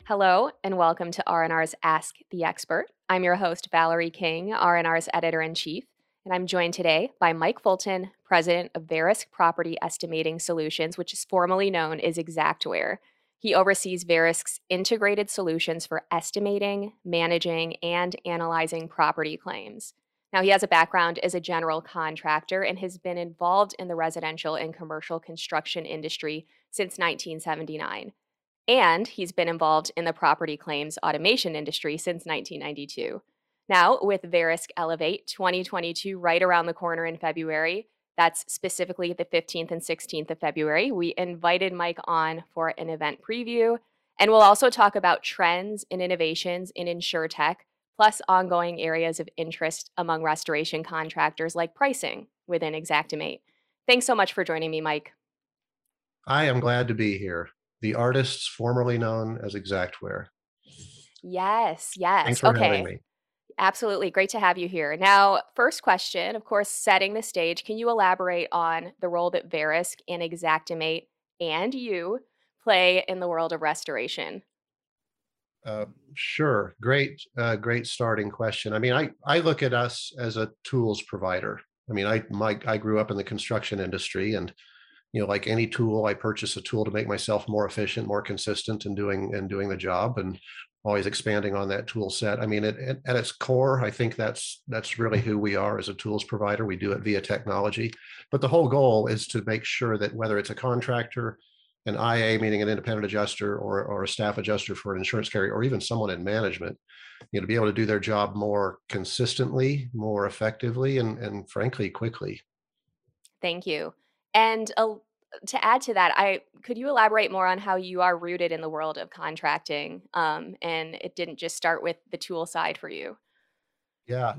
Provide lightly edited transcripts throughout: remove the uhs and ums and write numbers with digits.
Hello, and welcome to R&R's Ask the Expert. I'm your host, Valerie King, R&R's editor-in-chief, and I'm joined today by Mike Fulton, president of Verisk Property Estimating Solutions, which is formerly known as Xactware. He oversees Verisk's integrated solutions for estimating, managing, and analyzing property claims. Now, he has a background as a general contractor and has been involved in the residential and commercial construction industry since 1979. And he's been involved in the property claims automation industry since 1992. Now, with Verisk Elevate 2022 right around the corner in February, that's specifically the 15th and 16th of February, we invited Mike on for an event preview. And we'll also talk about trends and innovations in InsurTech, plus ongoing areas of interest among restoration contractors like pricing within Xactimate. Thanks so much for joining me, Mike. I am glad to be here. The artists formerly known as Xactware. Yes, Thanks yes. for having Okay. me. Absolutely. Great to have you here. Now, first question, of course, setting the stage. Can you elaborate on the role that Verisk and Xactimate and you play in the world of restoration? Uh, sure. Great starting question. I look at us as a tools provider. I grew up in the construction industry, and like any tool, I purchase a tool to make myself more efficient, more consistent in doing the job, and always expanding on that tool set. At its core, I think that's really who we are as a tools provider. We do it via technology, but the whole goal is to make sure that whether it's a contractor, an IA, meaning an independent adjuster, or a staff adjuster for an insurance carrier, or even someone in management, to be able to do their job more consistently, more effectively, and frankly, quickly. Thank you. And to add to that, I could you elaborate more on how you are rooted in the world of contracting, and it didn't just start with the tool side for you? Yeah.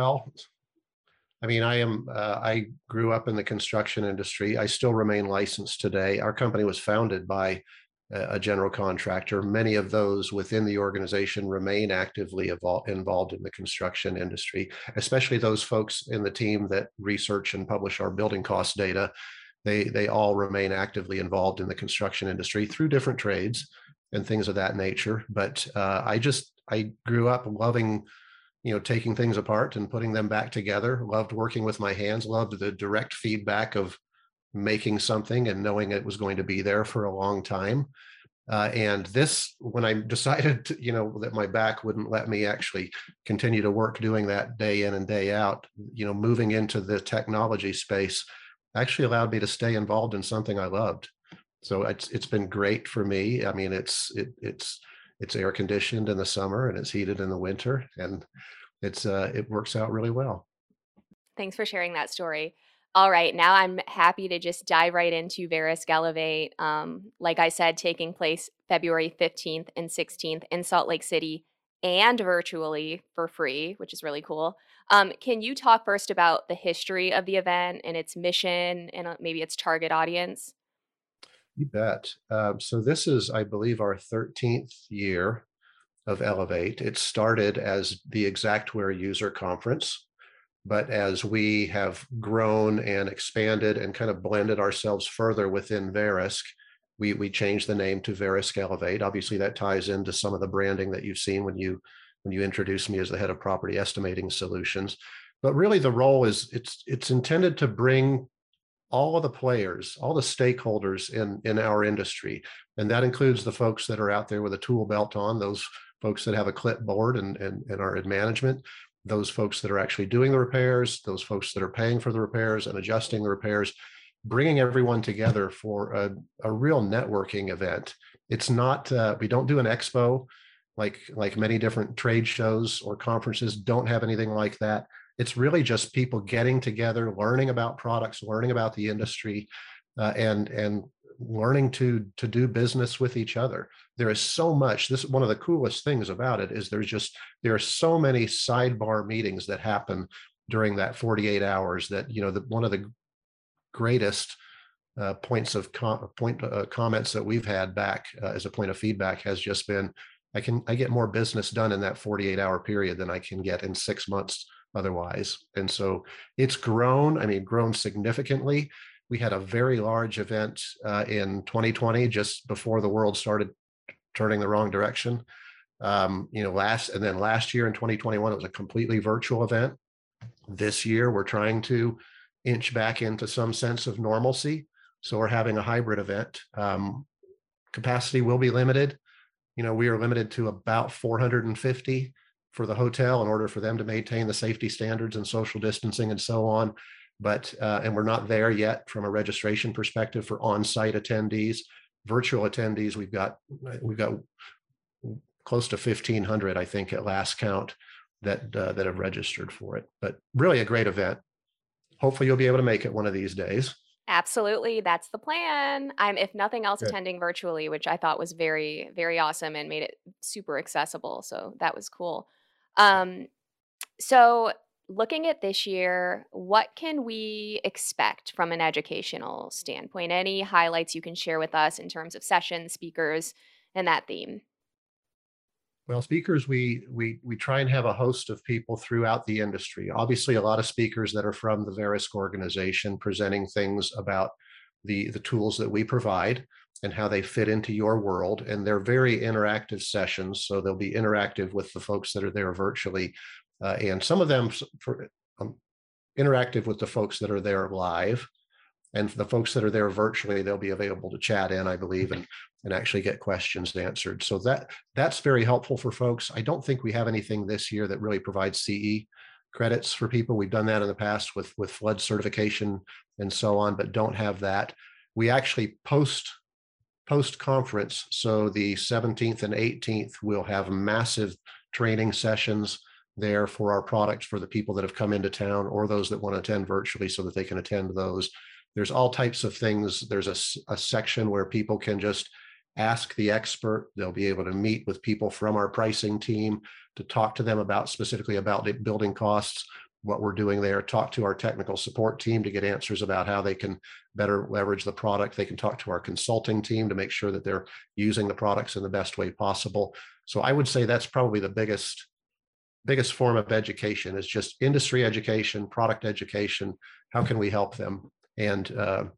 I grew up in the construction industry. I still remain licensed today. Our company was founded by a general contractor. Many of those within the organization remain actively involved in the construction industry, especially those folks in the team that research and publish our building cost data. They all remain actively involved in the construction industry through different trades and things of that nature. But I grew up loving taking things apart and putting them back together. Loved working with my hands, loved the direct feedback of making something and knowing it was going to be there for a long time. And this, when I decided that my back wouldn't let me actually continue to work doing that day in and day out, moving into the technology space actually allowed me to stay involved in something I loved. So it's been great for me. It's air conditioned in the summer and it's heated in the winter, and it works out really well. Thanks for sharing that story. All right, now I'm happy to just dive right into Verisk Elevate. Like I said, taking place February 15th and 16th in Salt Lake City and virtually for free, which is really cool. Can you talk first about the history of the event and its mission and maybe its target audience? You bet. So this is, I believe, our 13th year of Elevate. It started as the Xactware User Conference, but as we have grown and expanded and kind of blended ourselves further within Verisk, we changed the name to Verisk Elevate. Obviously, that ties into some of the branding that you've seen when you introduced me as the head of property estimating solutions. But really, the role is it's intended to bring all of the players, all the stakeholders in our industry, and that includes the folks that are out there with a tool belt on, those folks that have a clipboard and are in management, those folks that are actually doing the repairs, those folks that are paying for the repairs and adjusting the repairs, bringing everyone together for a real networking event. It's not we don't do an expo like many different trade shows or conferences don't have anything like that. It's really just people getting together, learning about products, learning about the industry, and learning to do business with each other. There is so much. This one of the coolest things about it is there are so many sidebar meetings that happen during that 48 hours that one of the greatest comments that we've had back as a point of feedback has just been, I get more business done in that 48-hour period than I can get in 6 months otherwise. And so it's grown significantly. We had a very large event in 2020, just before the world started turning the wrong direction. Last year in 2021, it was a completely virtual event. This year, we're trying to inch back into some sense of normalcy. So we're having a hybrid event. Capacity will be limited. We are limited to about 450 for the hotel in order for them to maintain the safety standards and social distancing and so on. And we're not there yet from a registration perspective for on-site attendees. Virtual attendees, we've got close to 1,500, I think, at last count that have registered for it. But really a great event. Hopefully you'll be able to make it one of these days. Absolutely, that's the plan. I'm, if nothing else, Good. attending virtually, which I thought was very, very awesome and made it super accessible. So that was cool. Um, so looking at this year, what can we expect from an educational standpoint? Any highlights you can share with us in terms of sessions, speakers, and that theme? Well, speakers, we try and have a host of people throughout the industry. Obviously, a lot of speakers that are from the Verisk organization presenting things about the tools that we provide and how they fit into your world. And they're very interactive sessions, so they'll be interactive with the folks that are there virtually, and some of them interactive with the folks that are there live. And for the folks that are there virtually, they'll be available to chat in, I believe, and actually get questions answered. So that's very helpful for folks. I don't think we have anything this year that really provides CE credits for people. We've done that in the past with flood certification and so on, but don't have that. We actually post conference. So the 17th and 18th, we'll have massive training sessions there for our products for the people that have come into town or those that want to attend virtually so that they can attend those. There's all types of things. There's a section where people can just ask the expert. They'll be able to meet with people from our pricing team to talk to them specifically about the building costs, what we're doing there, talk to our technical support team to get answers about how they can better leverage the product. They can talk to our consulting team to make sure that they're using the products in the best way possible. So I would say that's probably the biggest form of education is just industry education, product education. How can we help them? And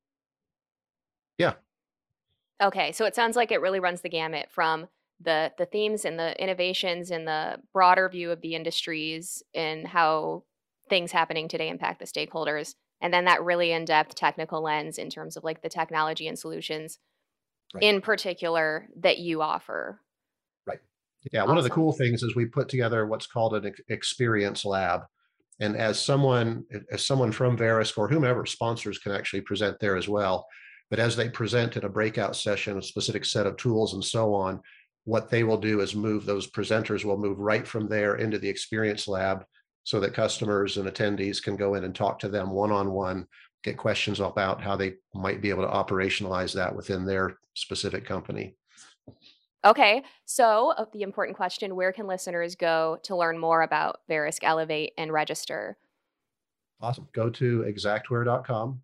yeah. Okay, so it sounds like it really runs the gamut from the themes and the innovations and the broader view of the industries and how things happening today impact the stakeholders, and then that really in-depth technical lens in terms of like the technology and solutions Right. in particular that you offer. Right. Yeah. One of the Awesome. cool things is we put together what's called an experience lab. And as someone from Verisk or whomever sponsors can actually present there as well. But as they present in a breakout session, a specific set of tools and so on, what they will do is those presenters will move right from there into the experience lab so that customers and attendees can go in and talk to them one-on-one, get questions about how they might be able to operationalize that within their specific company. Okay, so the important question, where can listeners go to learn more about Verisk Elevate and register? Awesome. Go to xactware.com,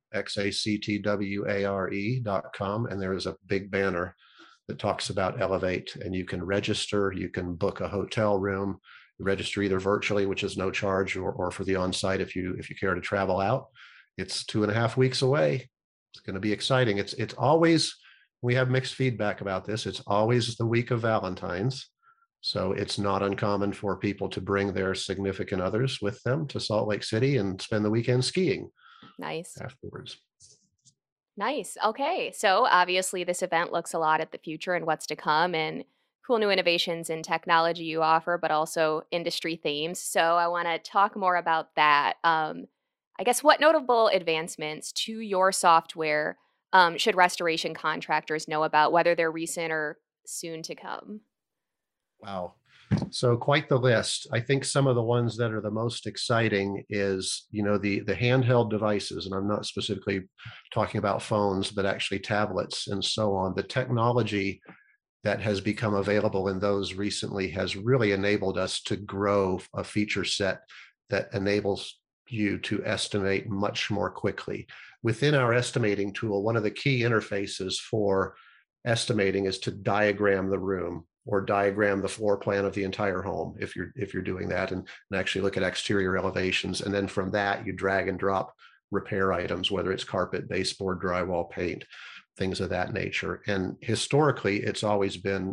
xactware.com, and there is a big banner that talks about Elevate, and you can register. You can book a hotel room, register either virtually, which is no charge, or for the on-site if you care to travel out. It's 2.5 weeks away. It's going to be exciting. It's always, we have mixed feedback about this. It's always the week of Valentine's. So it's not uncommon for people to bring their significant others with them to Salt Lake City and spend the weekend skiing Nice. afterwards. Nice. Okay. So obviously, this event looks a lot at the future and what's to come and cool new innovations in technology you offer, but also industry themes. So I want to talk more about that. I guess what notable advancements to your software should restoration contractors know about, whether they're recent or soon to come? Wow. So quite the list. I think some of the ones that are the most exciting is, the handheld devices, and I'm not specifically talking about phones, but actually tablets and so on. The technology that has become available in those recently has really enabled us to grow a feature set that enables you to estimate much more quickly. Within our estimating tool, one of the key interfaces for estimating is to diagram the room or diagram the floor plan of the entire home if you're doing that, and actually look at exterior elevations. And then from that, you drag and drop repair items, whether it's carpet, baseboard, drywall, paint, things of that nature. And historically, it's always been,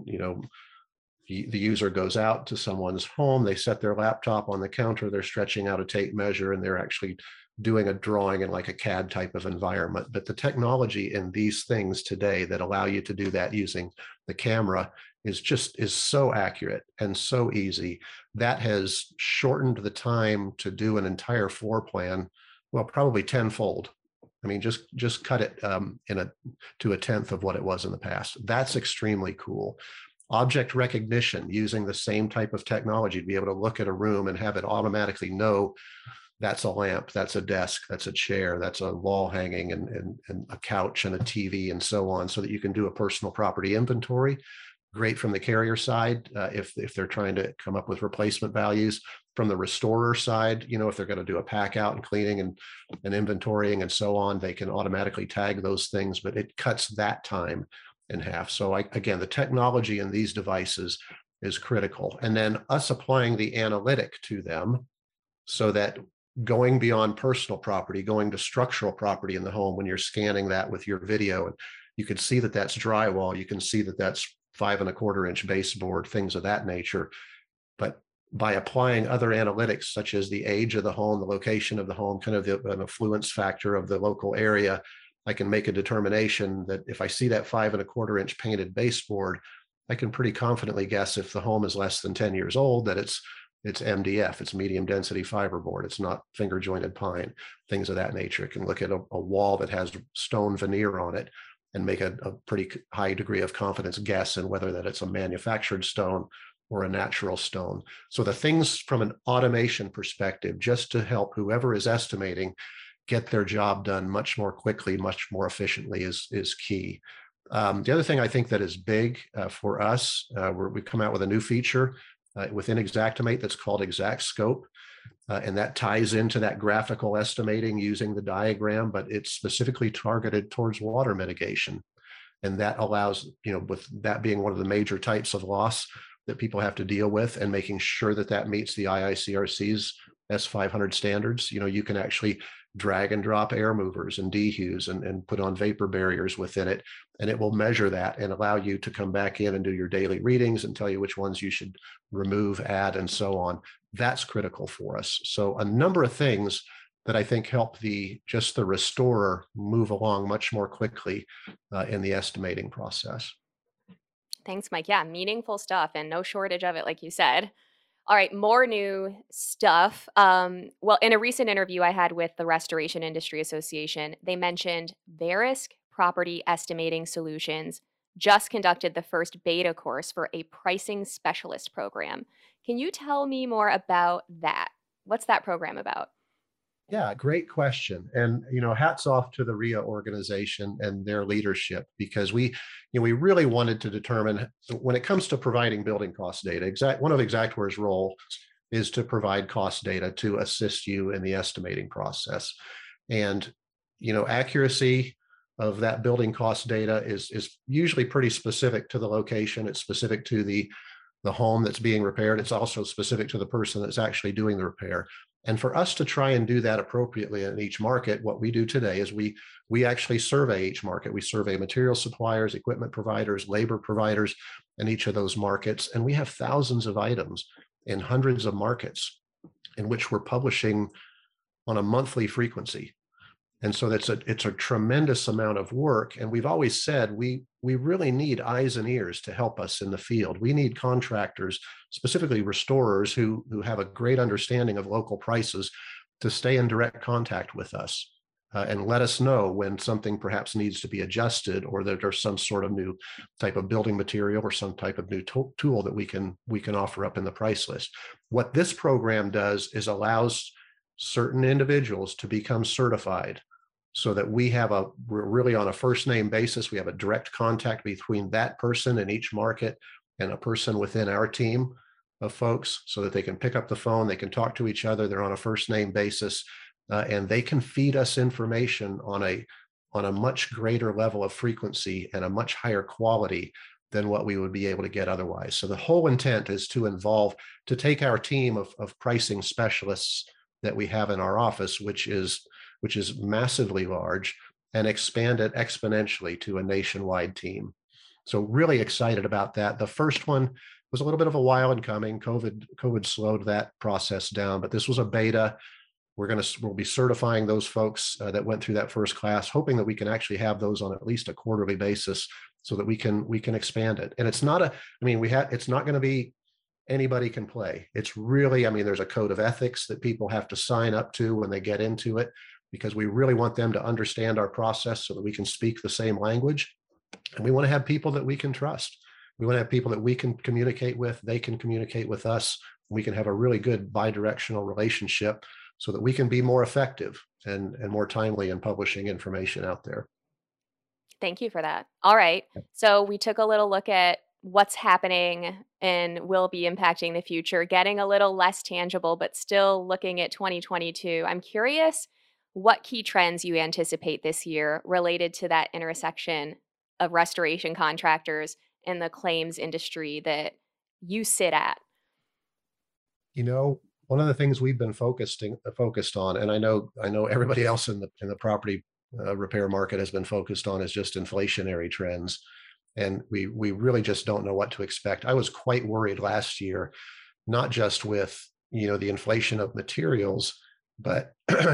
the user goes out to someone's home, they set their laptop on the counter, they're stretching out a tape measure, and they're actually doing a drawing in like a CAD type of environment. But the technology in these things today that allow you to do that using the camera is so accurate and so easy. That has shortened the time to do an entire floor plan, well, probably tenfold. I mean, just cut it to a tenth of what it was in the past. That's extremely cool. Object recognition, using the same type of technology to be able to look at a room and have it automatically know that's a lamp, that's a desk, that's a chair, that's a wall hanging, and a couch and a TV and so on, so that you can do a personal property inventory. Great from the carrier side, if they're trying to come up with replacement values. From the restorer side, if they're going to do a pack out and cleaning and inventorying and so on, they can automatically tag those things, but it cuts that time in half. So again, the technology in these devices is critical. And then us applying the analytic to them, so that going beyond personal property, going to structural property in the home, when you're scanning that with your video, and you can see that that's drywall, you can see that that's 5¼ inch baseboard, things of that nature. But by applying other analytics, such as the age of the home, the location of the home, kind of an affluence factor of the local area, I can make a determination that if I see that 5¼ inch painted baseboard, I can pretty confidently guess if the home is less than 10 years old, that it's MDF, it's medium density fiberboard, it's not finger jointed pine, things of that nature. It can look at a wall that has stone veneer on it and make a pretty high degree of confidence guess in whether that it's a manufactured stone or a natural stone. So the things from an automation perspective, just to help whoever is estimating get their job done much more quickly, much more efficiently, is key. The other thing I think that is big for us, we've come out with a new feature within Xactimate that's called XactScope. And that ties into that graphical estimating using the diagram, but it's specifically targeted towards water mitigation. And that allows, with that being one of the major types of loss that people have to deal with, and making sure that that meets the IICRC's S500 standards, you can actually drag and drop air movers and dehues and put on vapor barriers within it. And it will measure that and allow you to come back in and do your daily readings and tell you which ones you should remove, add, and so on. That's critical for us. So a number of things that I think help just the restorer move along much more quickly in the estimating process. Thanks, Mike. Yeah, meaningful stuff and no shortage of it, like you said. All right, more new stuff. Well, in a recent interview I had with the Restoration Industry Association, they mentioned Verisk Property Estimating Solutions just conducted the first beta course for a pricing specialist program. Can you tell me more about that? What's that program about? Yeah, great question. And hats off to the RIA organization and their leadership, because we really wanted to determine, when it comes to providing building cost data, one of Xactware's role is to provide cost data to assist you in the estimating process. And accuracy of that building cost data is usually pretty specific to the location. It's specific to the home that's being repaired. It's also specific to the person that's actually doing the repair. And for us to try and do that appropriately in each market, what we do today is we actually survey each market. We survey material suppliers, equipment providers, labor providers in each of those markets. And we have thousands of items in hundreds of markets in which we're publishing on a monthly frequency. And so it's a tremendous amount of work. And we've always said we really need eyes and ears to help us in the field. We need contractors, specifically restorers, who have a great understanding of local prices, to stay in direct contact with us and let us know when something perhaps needs to be adjusted, or that there's some sort of new type of building material or some type of new tool that we can offer up in the price list. What this program does is allows certain individuals to become certified, so that we're really on a first name basis. We have a direct contact between that person in each market and a person within our team of folks, so that they can pick up the phone, they can talk to each other, they're on a first name basis, and they can feed us information on a much greater level of frequency and a much higher quality than what we would be able to get otherwise. So the whole intent is to take our team of pricing specialists that we have in our office, which is which is massively large, and expand it exponentially to a nationwide team. So really excited about that. The first one was a little bit of a while in coming. COVID slowed that process down, but this was a beta. We'll be certifying those folks that went through that first class, hoping that we can actually have those on at least a quarterly basis so that we can expand it. And it's not a, I mean, it's not going to be anybody can play. It's really, I mean, there's a code of ethics that people have to sign up to when they get into it, because we really want them to understand our process so that we can speak the same language. And we want to have people that we can trust. We want to have people that we can communicate with, they can communicate with us. We can have a really good bi-directional relationship so that we can be more effective and more timely in publishing information out there. Thank you for that. All right. So we took a little look at what's happening and will be impacting the future, getting a little less tangible, but still looking at 2022. I'm curious what key trends you anticipate this year related to that intersection of restoration contractors and the claims industry that you sit at. You know, one of the things we've been focused on, and I know everybody else in the property repair market has been focused on, is just inflationary trends, and we really just don't know what to expect. I was quite worried last year, not just with the inflation of materials, but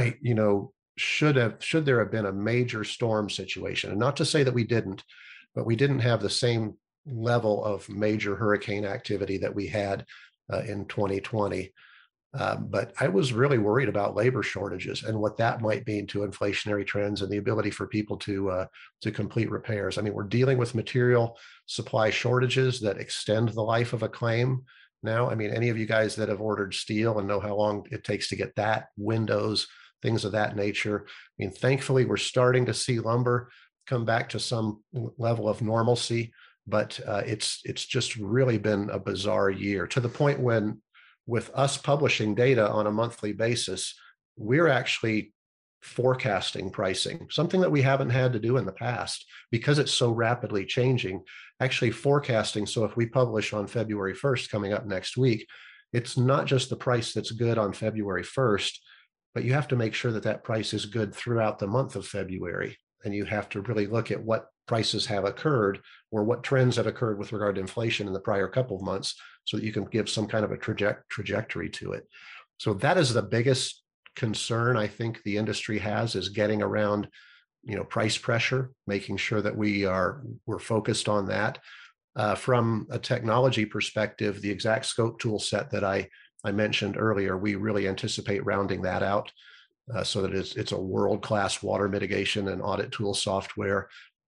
should there have been a major storm situation, and not to say that we didn't, but we didn't have the same level of major hurricane activity that we had in 2020. But I was really worried about labor shortages and what that might mean to inflationary trends and the ability for people to complete repairs. I mean, we're dealing with material supply shortages that extend the life of a claim now. I mean, any of you guys that have ordered steel and know how long it takes to get that, windows, things of that nature. I mean, thankfully, we're starting to see lumber come back to some level of normalcy, but it's just really been a bizarre year, to the point when, with us publishing data on a monthly basis, we're actually forecasting pricing, something that we haven't had to do in the past because it's so rapidly changing, actually forecasting. So if we publish on February 1st, coming up next week, it's not just the price that's good on February 1st, but you have to make sure that that price is good throughout the month of February. And you have to really look at what prices have occurred or what trends have occurred with regard to inflation in the prior couple of months so that you can give some kind of a trajectory to it. So that is the biggest concern I think the industry has, is getting around, price pressure, making sure that we're focused on that. From a technology perspective, the ExactScope tool set that I mentioned earlier, we really anticipate rounding that out so that it's a world-class water mitigation and audit tool software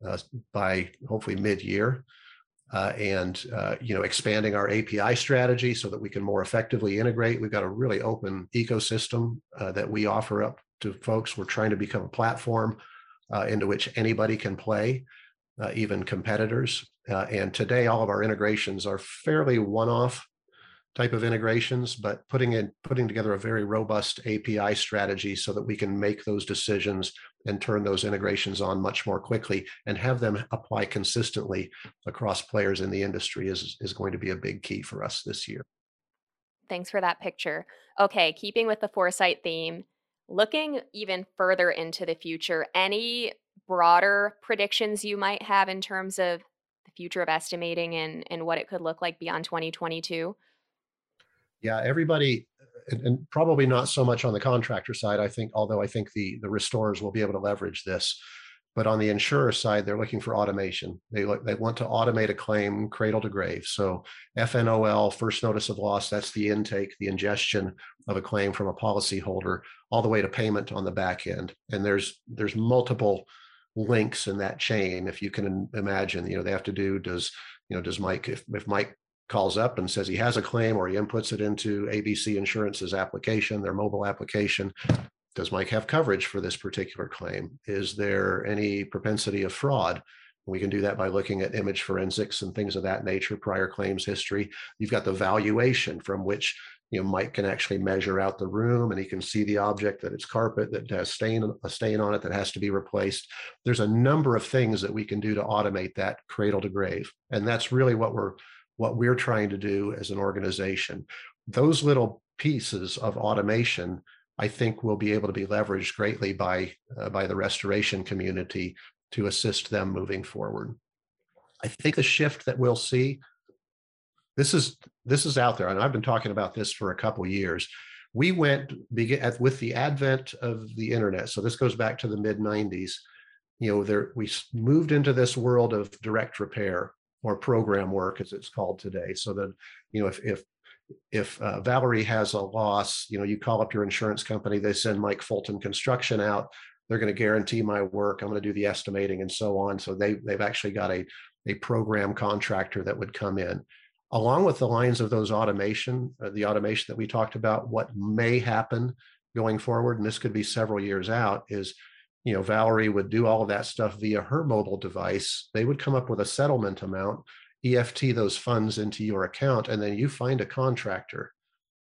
by hopefully mid-year. And expanding our API strategy so that we can more effectively integrate. We've got a really open ecosystem that we offer up to folks. We're trying to become a platform into which anybody can play, even competitors. And today, all of our integrations are fairly one-off type of integrations, but putting together a very robust API strategy so that we can make those decisions and turn those integrations on much more quickly and have them apply consistently across players in the industry is going to be a big key for us this year. Thanks for that picture. Okay, keeping with the foresight theme, looking even further into the future, any broader predictions you might have in terms of the future of estimating and what it could look like beyond 2022? Yeah, everybody, and probably not so much on the contractor side, I think, although I think the restorers will be able to leverage this. But on the insurer side, they're looking for automation. They want to automate a claim cradle to grave. So FNOL, first notice of loss, that's the intake, the ingestion of a claim from a policyholder, all the way to payment on the back end. And there's multiple links in that chain. If you can imagine, they have to do, does Mike, if Mike calls up and says he has a claim, or he inputs it into ABC Insurance's application, their mobile application, does Mike have coverage for this particular claim? Is there any propensity of fraud? We can do that by looking at image forensics and things of that nature, prior claims history. You've got the valuation from which Mike can actually measure out the room, and he can see the object, that it's carpet that has a stain on it that has to be replaced. There's a number of things that we can do to automate that cradle to grave, and that's really what we're trying to do as an organization. Those little pieces of automation I think will be able to be leveraged greatly by the restoration community to assist them moving forward. I think the shift that we'll see, this is this is out there, and I've been talking about this for a couple years. We went with the advent of the internet. So this goes back to the mid 90s. We moved into this world of direct repair, or program work as it's called today. So that, if Valerie has a loss, you call up your insurance company, they send Mike Fulton Construction out. They're going to guarantee my work. I'm going to do the estimating and so on. So they've actually got a program contractor that would come in. Along with the lines of those the automation that we talked about, what may happen going forward, and this could be several years out, is Valerie would do all of that stuff via her mobile device. They would come up with a settlement amount, EFT those funds into your account, and then you find a contractor.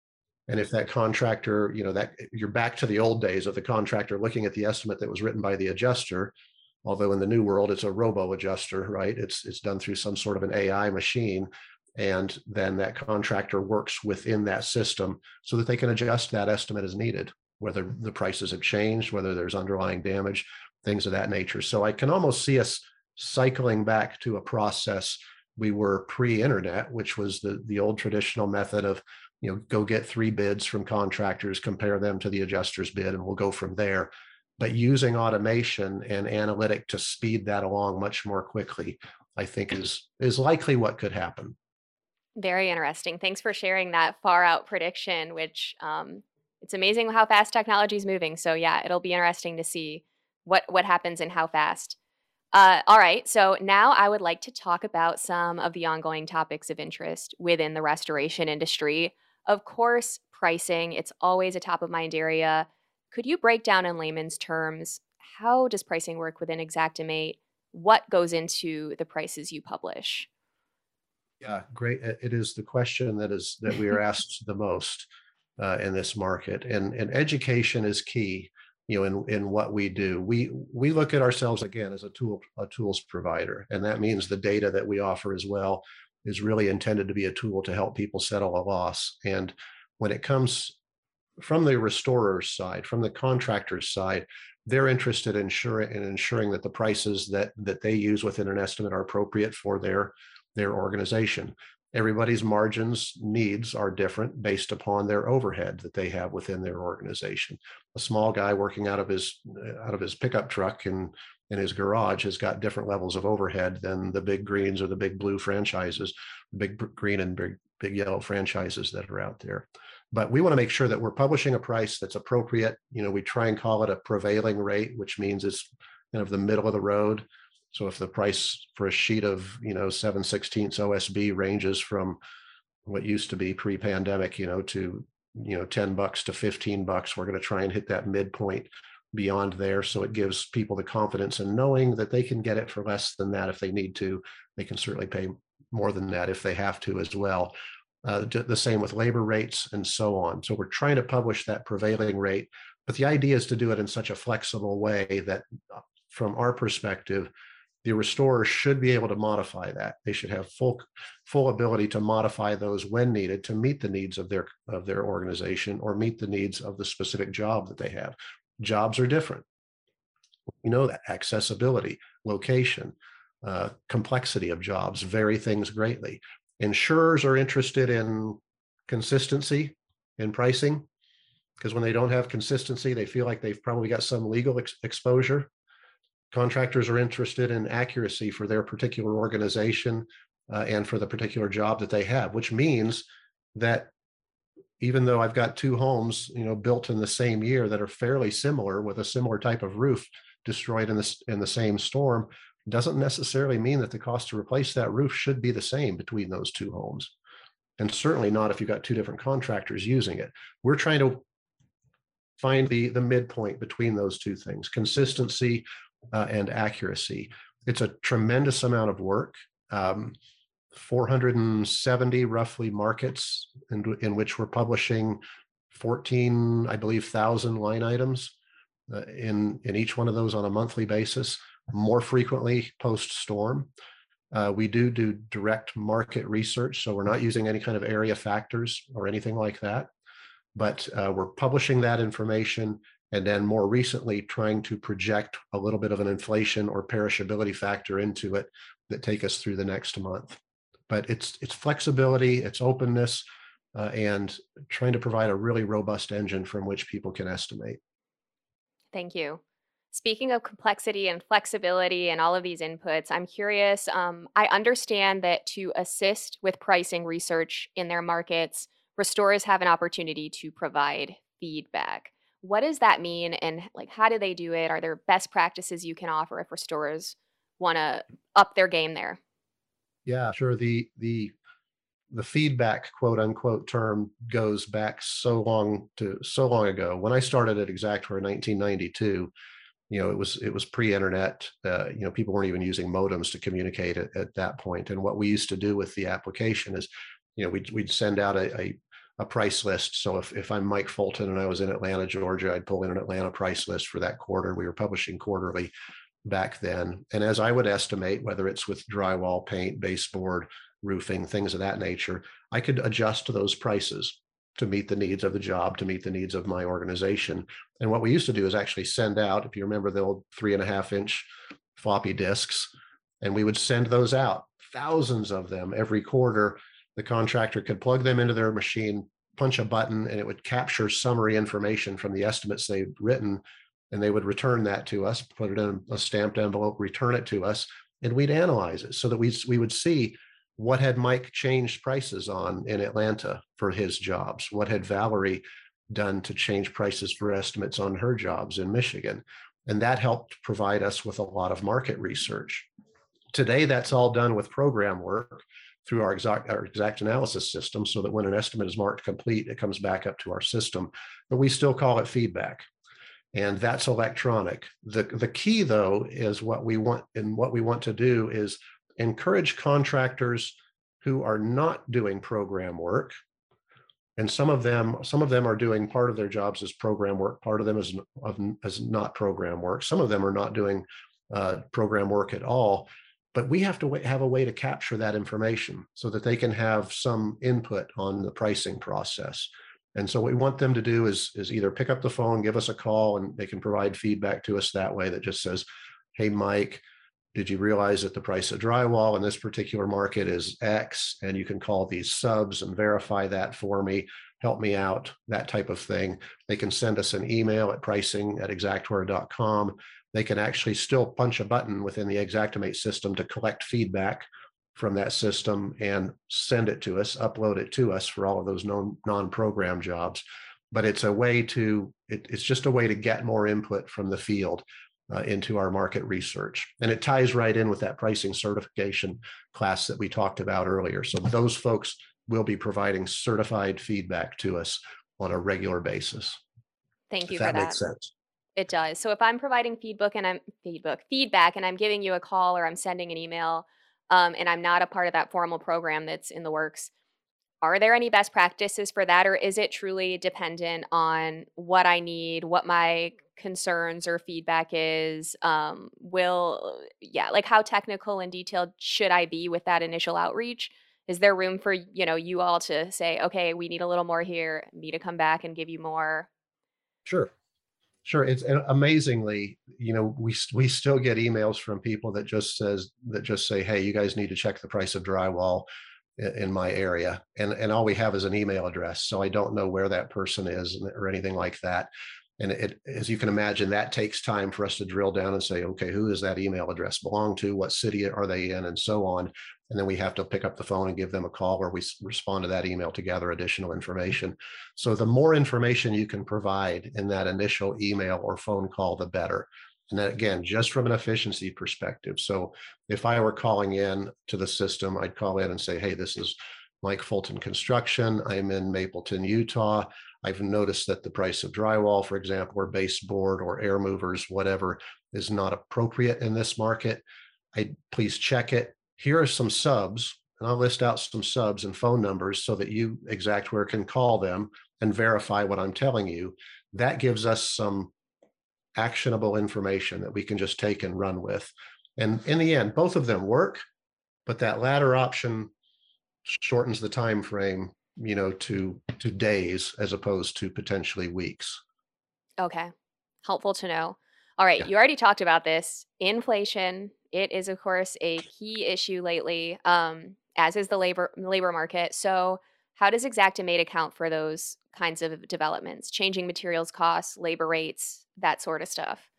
And if that contractor, that you're back to the old days of the contractor looking at the estimate that was written by the adjuster, although in the new world it's a robo adjuster, right? It's done through some sort of an AI machine. And then that contractor works within that system so that they can adjust that estimate as needed, whether the prices have changed, whether there's underlying damage, things of that nature. So I can almost see us cycling back to a process we were pre-internet, which was the old traditional method of, go get 3 bids from contractors, compare them to the adjuster's bid, and we'll go from there. But using automation and analytic to speed that along much more quickly, I think is likely what could happen. Very interesting. Thanks for sharing that far out prediction, which it's amazing how fast technology is moving. So yeah, it'll be interesting to see what happens and how fast. All right, so now I would like to talk about some of the ongoing topics of interest within the restoration industry. Of course, pricing, it's always a top of mind area. Could you break down in layman's terms, how does pricing work within Xactimate? What goes into the prices you publish? Yeah, great. It is the question that we are asked the most in this market, and education is key. In what we do, we look at ourselves again as a tools provider, and that means the data that we offer as well is really intended to be a tool to help people settle a loss. And when it comes from the restorer's side, from the contractor's side, they're interested in ensuring that the prices that they use within an estimate are appropriate for their organization. Everybody's margins needs are different based upon their overhead that they have within their organization. A small guy working out of his pickup truck in his garage has got different levels of overhead than the big greens or the big blue franchises, big green and big yellow franchises that are out there. But we want to make sure that we're publishing a price that's appropriate. We try and call it a prevailing rate, which means it's kind of the middle of the road. So if the price for a sheet of 7/16 OSB ranges from what used to be pre-pandemic, to $10 to $15, we're going to try and hit that midpoint beyond there. So it gives people the confidence in knowing that they can get it for less than that if they need to. They can certainly pay more than that if they have to as well. The same with labor rates and so on. So we're trying to publish that prevailing rate, but the idea is to do it in such a flexible way that from our perspective, the restorer should be able to modify that. They should have full ability to modify those when needed to meet the needs of their organization or meet the needs of the specific job that they have. Jobs are different. That accessibility, location, complexity of jobs vary things greatly. Insurers are interested in consistency in pricing, because when they don't have consistency, they feel like they've probably got some legal exposure. Contractors are interested in accuracy for their particular organization and for the particular job that they have, which means that even though I've got 2 homes, built in the same year that are fairly similar with a similar type of roof destroyed in the same storm, doesn't necessarily mean that the cost to replace that roof should be the same between those 2 homes. And certainly not if you've got 2 different contractors using it. We're trying to find the midpoint between those 2 things, consistency and accuracy. It's a tremendous amount of work. 470 roughly markets in which we're publishing 14, I believe, 1,000 line items in each one of those on a monthly basis, more frequently post-storm. We do direct market research, so we're not using any kind of area factors or anything like that. but we're publishing that information, and then more recently trying to project a little bit of an inflation or perishability factor into it that take us through the next month. But it's flexibility, it's openness, and trying to provide a really robust engine from which people can estimate. Thank you. Speaking of complexity and flexibility and all of these inputs, I'm curious. I understand that to assist with pricing research in their markets, restorers have an opportunity to provide feedback. What does that mean, and like, how do they do it? Are there best practices you can offer if restorers want to up their game there? Yeah, sure. The feedback quote unquote term goes back so long ago. When I started at Exactware in 1992, it was pre-internet. People weren't even using modems to communicate at that point. And what we used to do with the application is, we'd send out a price list. So if I'm Mike Fulton and I was in Atlanta, Georgia, I'd pull in an Atlanta price list for that quarter. We were publishing quarterly back then. And as I would estimate, whether it's with drywall, paint, baseboard, roofing, things of that nature, I could adjust to those prices to meet the needs of the job, to meet the needs of my organization. And what we used to do is actually send out, if you remember the old 3.5-inch floppy disks, and we would send those out, thousands of them every quarter. The contractor could plug them into their machine, punch a button, and it would capture summary information from the estimates they'd written, and they would return that to us, put it in a stamped envelope, return it to us, and we'd analyze it so that we would see what had Mike changed prices on in Atlanta for his jobs, what had Valerie done to change prices for estimates on her jobs in Michigan. And that helped provide us with a lot of market research. Today, that's all done with program work through our exact analysis system, so that when an estimate is marked complete, it comes back up to our system. But we still call it feedback, and that's electronic. The key, though, is what we want to do is encourage contractors who are not doing program work. And some of them are doing part of their jobs as program work, part of them as not program work. Some of them are not doing program work at all. But we have to have a way to capture that information so that they can have some input on the pricing process. And so what we want them to do is either pick up the phone, give us a call, and they can provide feedback to us that way that just says, hey, Mike, did you realize that the price of drywall in this particular market is X? And you can call these subs and verify that for me, help me out, that type of thing. They can send us an email at pricing@exactware.com. They can actually still punch a button within the Xactimate system to collect feedback from that system and send it to us, upload it to us for all of those non-program jobs. But it's just a way to get more input from the field into our market research. And it ties right in with that pricing certification class that we talked about earlier. So those folks will be providing certified feedback to us on a regular basis, Thank if you for that that. makes sense. It does. So if I'm providing feedback and I'm giving you a call or I'm sending an email, and I'm not a part of that formal program that's in the works, are there any best practices for that, or is it truly dependent on what I need, what my concerns or feedback is? Like how technical and detailed should I be with that initial outreach? Is there room for, you all to say, okay, we need a little more here, me to come back and give you more? Sure. Sure. It's amazingly, we still get emails from people that just say, hey, you guys need to check the price of drywall in my area. And all we have is an email address. So I don't know where that person is or anything like that. And as you can imagine, that takes time for us to drill down and say, okay, who does that email address belong to? What city are they in? And so on. And then we have to pick up the phone and give them a call where we respond to that email to gather additional information. So the more information you can provide in that initial email or phone call, the better. And then again, just from an efficiency perspective. So if I were calling in to the system, I'd call in and say, hey, this is Mike Fulton Construction. I'm in Mapleton, Utah. I've noticed that the price of drywall, for example, or baseboard or air movers, whatever, is not appropriate in this market. Please check it. Here are some subs, and I'll list out some subs and phone numbers so that you, Xactware, can call them and verify what I'm telling you. That gives us some actionable information that we can just take and run with. And in the end, both of them work, but that latter option shortens the time frame to days as opposed to potentially weeks. Okay. Helpful to know. All right, Yeah. you already talked about this. Inflation, it is of course a key issue lately, as is the labor market. So, how does Xactimate account for those kinds of developments? Changing materials costs, labor rates, that sort of stuff.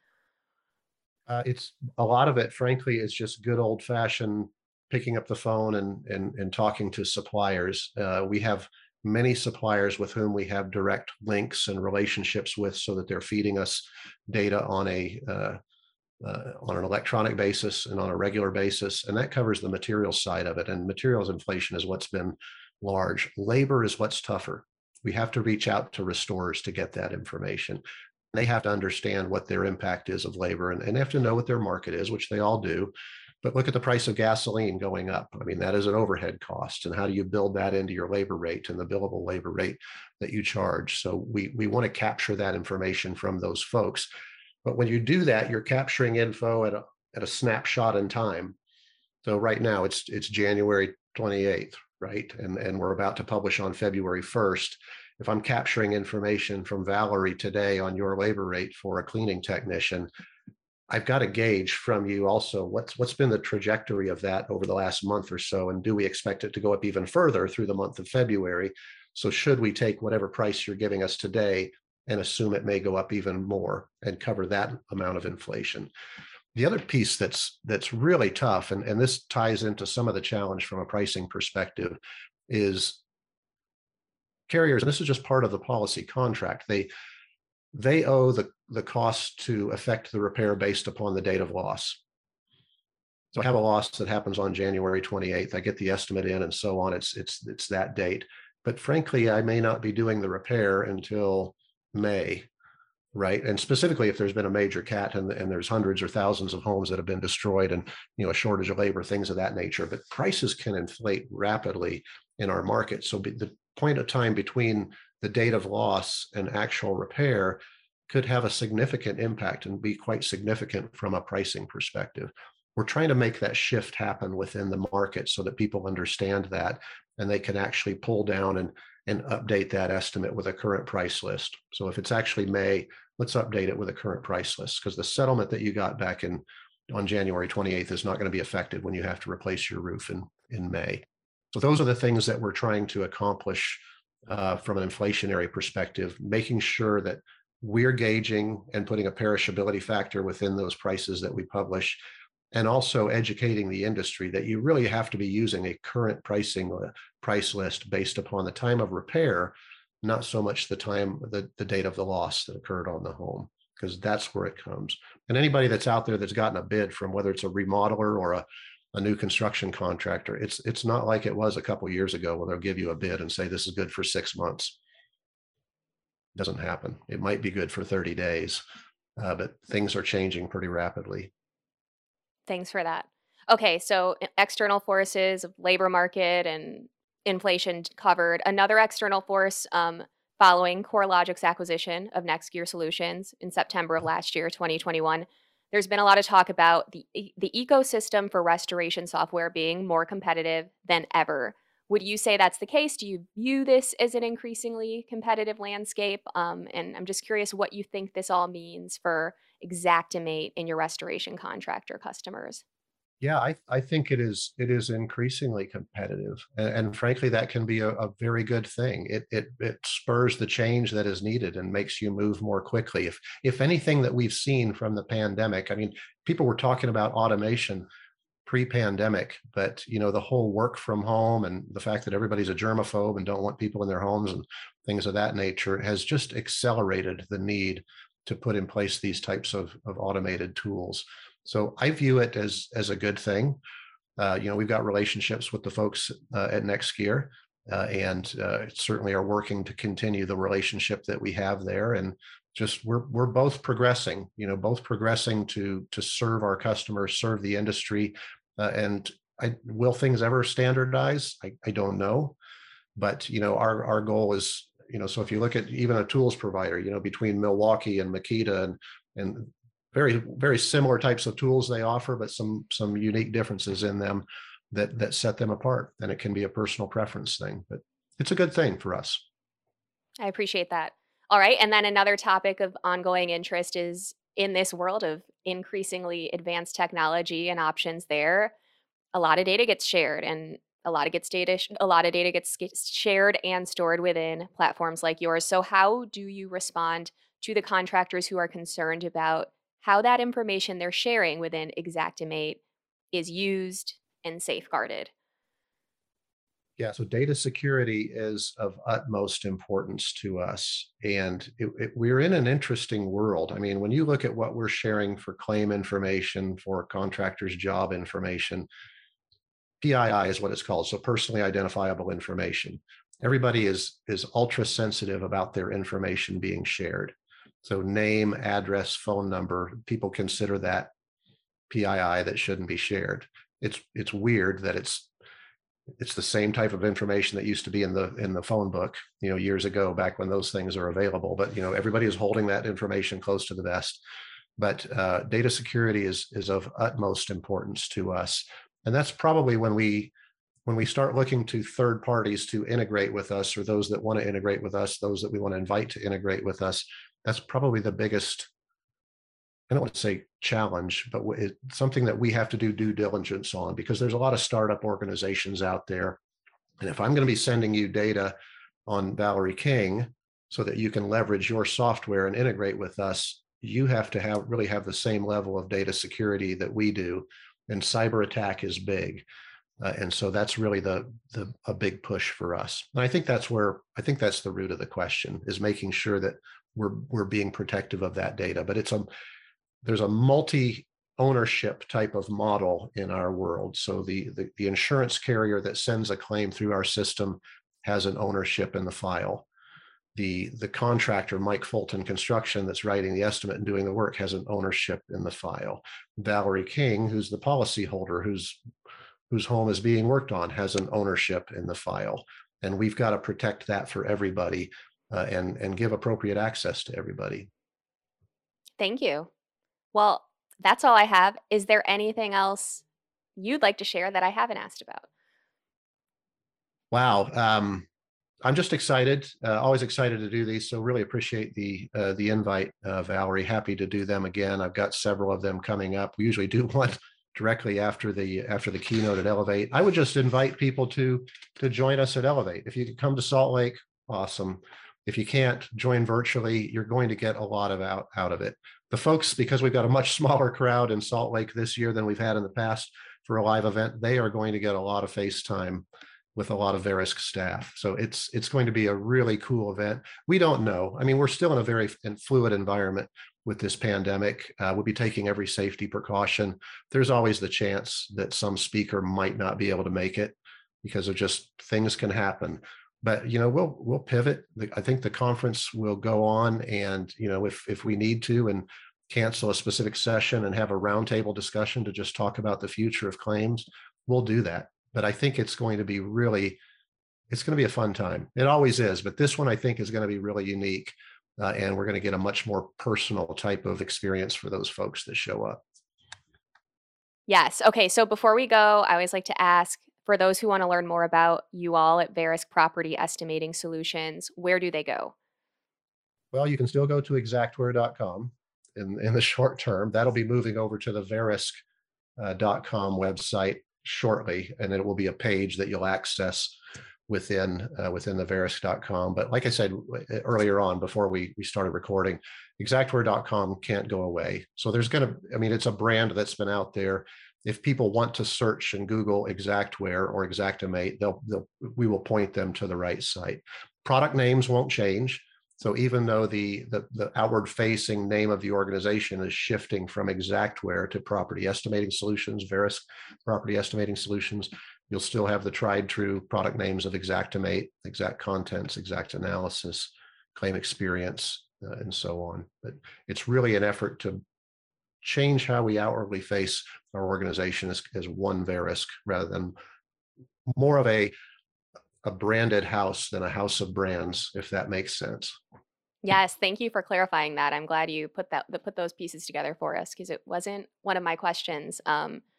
It's a lot of it, frankly, is just good old fashioned picking up the phone and talking to suppliers. We have many suppliers with whom we have direct links and relationships with, so that they're feeding us data on an electronic basis and on a regular basis, and that covers the materials side of it. And materials inflation is what's been large. Labor is what's tougher. We have to reach out to restorers to get that information. They have to understand what their impact is of labor, and they have to know what their market is, which they all do. But look at the price of gasoline going up. I mean, that is an overhead cost. And how do you build that into your labor rate and the billable labor rate that you charge? So we want to capture that information from those folks. But when you do that, you're capturing info at a snapshot in time. So right now it's January 28th, right? And we're about to publish on February 1st. If I'm capturing information from Valerie today on your labor rate for a cleaning technician, I've got to gauge from you also what's been the trajectory of that over the last month or so, and do we expect it to go up even further through the month of February? So should we take whatever price you're giving us today and assume it may go up even more and cover that amount of inflation? The other piece that's really tough, and this ties into some of the challenge from a pricing perspective, is carriers, and this is just part of the policy contract, they owe the cost to effect the repair based upon the date of loss. So I have a loss that happens on January 28th. I get the estimate in and so on. It's that date. But frankly, I may not be doing the repair until May, right? And specifically, if there's been a major cat and there's hundreds or thousands of homes that have been destroyed, and a shortage of labor, things of that nature. But prices can inflate rapidly in our market. So the point of time between the date of loss and actual repair could have a significant impact and be quite significant from a pricing perspective. We're trying to make that shift happen within the market so that people understand that, and they can actually pull down and update that estimate with a current price list. So if it's actually May, let's update it with a current price list, because the settlement that you got back on January 28th is not going to be affected when you have to replace your roof in May. So those are the things that we're trying to accomplish from an inflationary perspective, making sure that we're gauging and putting a perishability factor within those prices that we publish, and also educating the industry that you really have to be using a current price list based upon the time of repair, not so much the date of the loss that occurred on the home, because that's where it comes. And anybody that's out there that's gotten a bid from, whether it's a remodeler or a new construction contractor, it's not like it was a couple of years ago when they'll give you a bid and say this is good for 6 months. It doesn't happen. It might be good for 30 days, but things are changing pretty rapidly. Thanks for that. Okay, so external forces, labor market and inflation covered. Another external force, following CoreLogic's acquisition of NextGear Solutions in September of last year, 2021, there's been a lot of talk about the ecosystem for restoration software being more competitive than ever. Would you say that's the case? Do you view this as an increasingly competitive landscape? And I'm just curious what you think this all means for Xactimate in your restoration contractor customers. Yeah, I think it is increasingly competitive, and frankly, that can be a very good thing. It spurs the change that is needed and makes you move more quickly. If anything that we've seen from the pandemic, I mean, people were talking about automation pre-pandemic, but the whole work from home and the fact that everybody's a germaphobe and don't want people in their homes and things of that nature has just accelerated the need to put in place these types of automated tools. So I view it as a good thing. We've got relationships with the folks at NextGear, and certainly are working to continue the relationship that we have there. And just we're both progressing, both progressing to serve our customers, serve the industry. And will things ever standardize? I don't know, but our goal is, so if you look at even a tools provider, between Milwaukee and Makita and very, very similar types of tools they offer, but some unique differences in them that set them apart. And it can be a personal preference thing. But it's a good thing for us. I appreciate that. All right. And then another topic of ongoing interest is in this world of increasingly advanced technology and options there, a lot of data gets shared and a lot of data gets shared and stored within platforms like yours. So how do you respond to the contractors who are concerned about how that information they're sharing within Xactimate is used and safeguarded? Yeah, so data security is of utmost importance to us. And we're in an interesting world. I mean, when you look at what we're sharing for claim information, for contractors' job information, PII is what it's called. So personally identifiable information. Everybody is ultra sensitive about their information being shared. So name, address, phone number, people consider that PII that shouldn't be shared. It's weird that it's the same type of information that used to be in the phone book, years ago, back when those things are available. But everybody is holding that information close to the vest. But data security is of utmost importance to us, and that's probably when we start looking to third parties to integrate with us, or those that want to integrate with us, those that we want to invite to integrate with us. That's probably the biggest, I don't want to say challenge, but it's something that we have to do due diligence on, because there's a lot of startup organizations out there. And if I'm going to be sending you data on Valerie King so that you can leverage your software and integrate with us, you have to really have the same level of data security that we do. And cyber attack is big. And so that's really a big push for us. And I think that's the root of the question, is making sure that we're being protective of that data. But there's a multi ownership type of model in our world. So the insurance carrier that sends a claim through our system has an ownership in the file. The contractor, Mike Fulton Construction, that's writing the estimate and doing the work, has an ownership in the file. Valerie King, who's the policyholder, whose home is being worked on, has an ownership in the file. And we've got to protect that for everybody, and give appropriate access to everybody. Thank you. Well, that's all I have. Is there anything else you'd like to share that I haven't asked about? Wow. I'm just excited, always excited to do these. So really appreciate the invite, Valerie. Happy to do them again. I've got several of them coming up. We usually do one directly after the keynote at Elevate. I would just invite people to join us at Elevate. If you could come to Salt Lake, awesome. If you can't, join virtually. You're going to get a lot out of it. The folks, because we've got a much smaller crowd in Salt Lake this year than we've had in the past for a live event, they are going to get a lot of face time with a lot of Verisk staff. So it's going to be a really cool event. We don't know. I mean, we're still in a very fluid environment with this pandemic. We'll be taking every safety precaution. There's always the chance that some speaker might not be able to make it, because of just things can happen. But we'll pivot. I think the conference will go on, and if we need to, and cancel a specific session and have a roundtable discussion to just talk about the future of claims, we'll do that. But I think it's going to be a fun time. It always is, but this one I think is going to be really unique, and we're going to get a much more personal type of experience for those folks that show up. Yes. Okay. So before we go, I always like to ask, for those who want to learn more about you all at Verisk Property Estimating Solutions, where do they go? Well, you can still go to exactware.com in the short term. That'll be moving over to the verisk.com website shortly, and it will be a page that you'll access within the verisk.com. But like I said earlier on, before we started recording, exactware.com can't go away. So it's a brand that's been out there. If people want to search and Google Xactware or Xactimate, we will point them to the right site. Product names won't change. So even though the outward facing name of the organization is shifting from Xactware to Property Estimating Solutions, Verisk Property Estimating Solutions, you'll still have the tried true product names of Xactimate, Exact Contents, Exact Analysis, Claim Experience, and so on. But it's really an effort to change how we outwardly face our organization as one Verisk, rather than more of a branded house than a house of brands, if that makes sense. Yes, thank you for clarifying that. I'm glad you put those pieces together for us, because it wasn't one of my questions.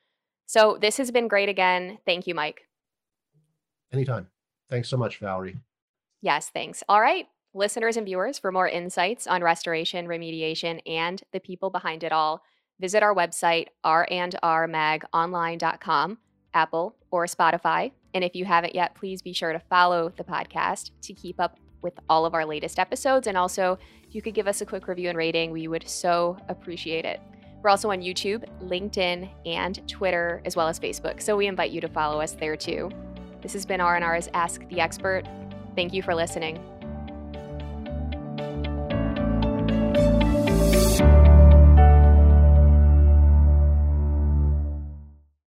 So this has been great again. Thank you, Mike. Anytime. Thanks so much, Valerie. Yes, thanks. All right, listeners and viewers, for more insights on restoration, remediation, and the people behind it all, visit our website, randrmagonline.com, Apple, or Spotify. And if you haven't yet, please be sure to follow the podcast to keep up with all of our latest episodes. And also, if you could give us a quick review and rating, we would so appreciate it. We're also on YouTube, LinkedIn, and Twitter, as well as Facebook. So we invite you to follow us there too. This has been R&R's Ask the Expert. Thank you for listening.